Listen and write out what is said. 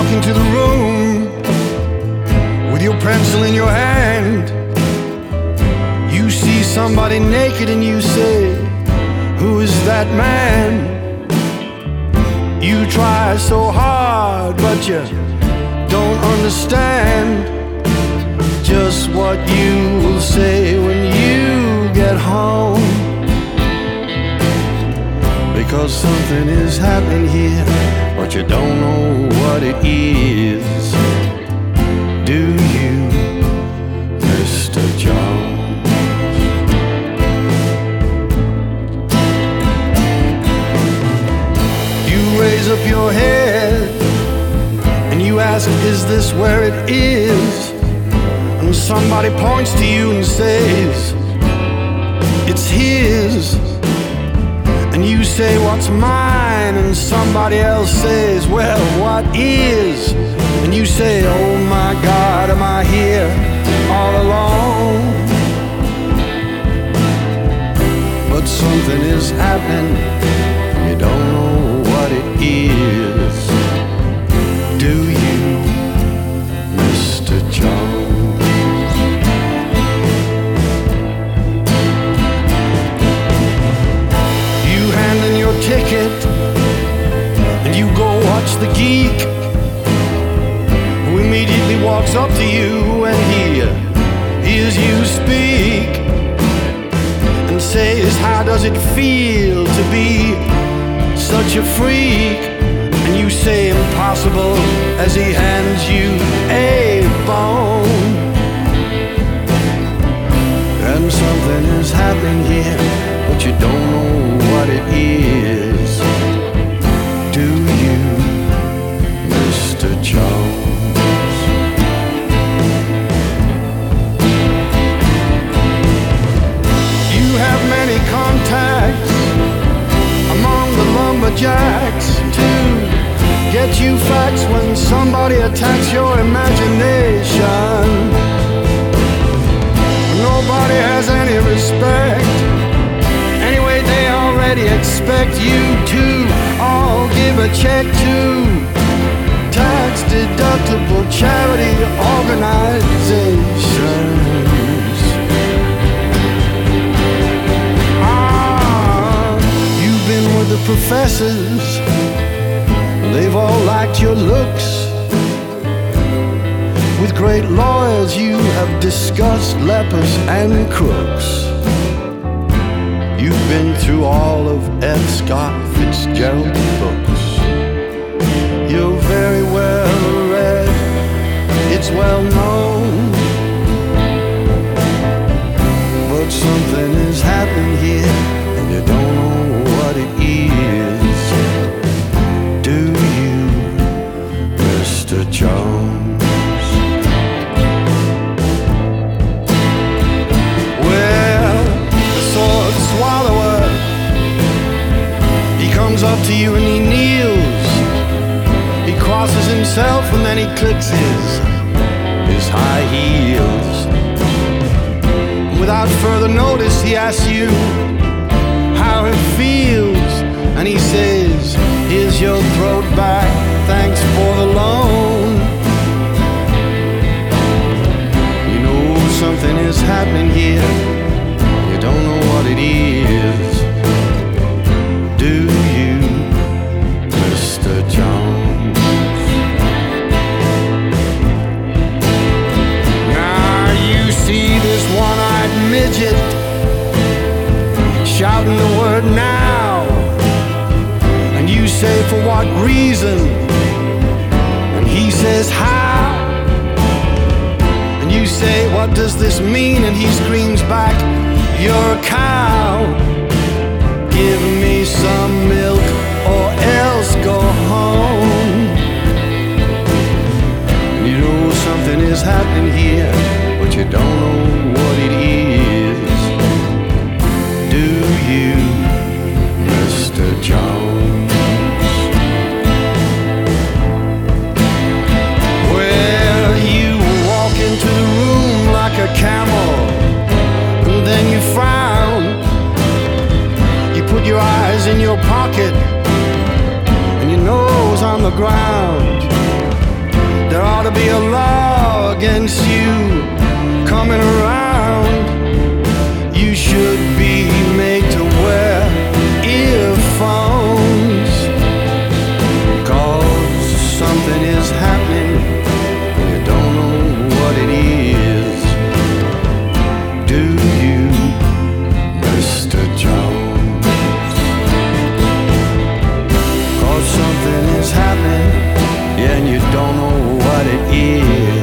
into the room with your pencil in your hand. You see somebody naked and you say, who is that man? You try so hard, but you don't understand just what you will say when you get home. Because something is happening here, but you don't know what it is. Do you, Mr. Jones? Raise up your head and you ask, is this where it is? And somebody points to you and says, it's his. And you say, what's mine? And somebody else says, well, what is? And you say, oh my God, am I here all alone? But something is happening, you don't know what it is. Do you, Mr. Jones? You hand in your ticket and you go watch the geek, who immediately walks up to you and he hears you speak and says, how does it feel to be such a freak? And you say impossible as he hands you a bone. And something is happening here, but you don't know what it is. Do you, Mr. Jones? You have many contacts among the lumberjacks to get you facts when somebody attacks your imagination. Nobody has any respect. Anyway, they already expect you to all give a check to tax-deductible charity organizations. You've been with the professors, they've all liked your looks. With great lawyers you have discussed lepers and crooks. You've been through all of F. Scott Fitzgerald's books. You're very well read, it's well known. But something is happening here and you don't know what it is. Do you, Mr. Jones? Well, the sword swallower, he comes up to you and he kneels. He crosses himself and then he clicks his high heels. Without further notice, he asks you how it feels, and he says, here's your throat back, thanks for the loan. You know something is happening here, you don't know what it is. Do you, Mr. Jones? Now you see this one-eyed midget shouting the word now, and you say for what reason, and he says how, and you say what does this mean, and he screams back, you're a cow, give me some milk or else go home. You know something is happening here, but you don't know what it is. Do you, Mr. Jones? Well, you walk into the room like a camel, and then you frown. You put your eyes in your pocket and your nose on the ground. to be a law against you coming around. You should be made to wear earphones, 'cause something is happening, you don't know what it is. Do you, Mr. Jones? 'Cause something is happening, yeah, and you don't know what it is.